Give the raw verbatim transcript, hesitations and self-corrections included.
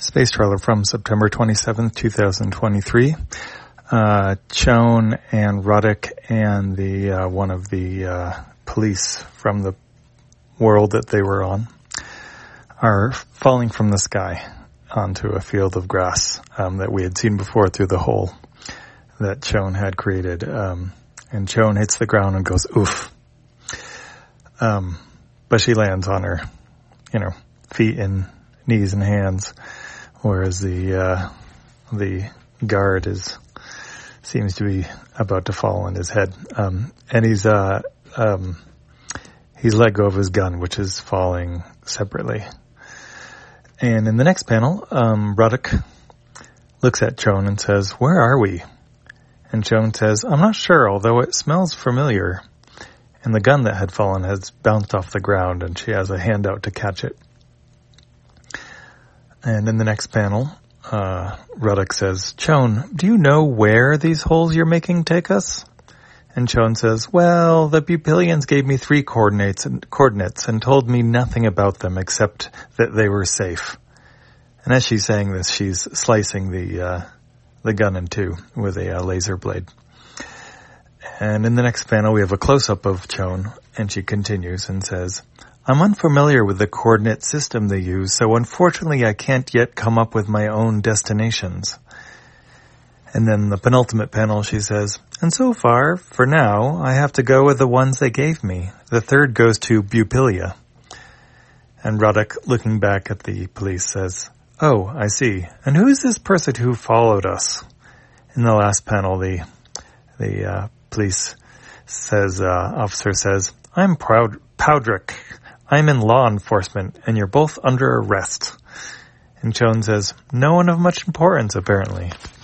Space trailer from September twenty-seventh, twenty twenty-three. Uh, Chone and Ruddock and the, uh, one of the, uh, police from the world that they were on are falling from the sky onto a field of grass, um, that we had seen before through the hole that Chone had created. Um, and Chone hits the ground and goes, oof. Um, but she lands on her, you know, feet and knees and hands, whereas the, uh, the guard is, seems to be about to fall on his head. Um, and he's, uh, um, he's let go of his gun, which is falling separately. And in the next panel, um, Ruddock looks at Chone and says, where are we? And Chone says, I'm not sure, although it smells familiar. And the gun that had fallen has bounced off the ground, and she has a hand out to catch it. And in the next panel, uh, Ruddock says, Chone, do you know where these holes you're making take us? And Chone says, well, the Bupilians gave me three coordinates and coordinates and told me nothing about them except that they were safe. And as she's saying this, she's slicing the, uh, the gun in two with a uh, laser blade. And in the next panel, we have a close-up of Chone, and she continues and says, I'm unfamiliar with the coordinate system they use, so unfortunately I can't yet come up with my own destinations. And then the penultimate panel, she says, and so far, for now, I have to go with the ones they gave me. The third goes to Bupilia. And Ruddock, looking back at the police, says, oh, I see. And who is this person who followed us? In the last panel, the the uh, police says, uh, officer says, I'm proud, Powdrick. I'm in law enforcement, and you're both under arrest. And Chone says, no one of much importance, apparently.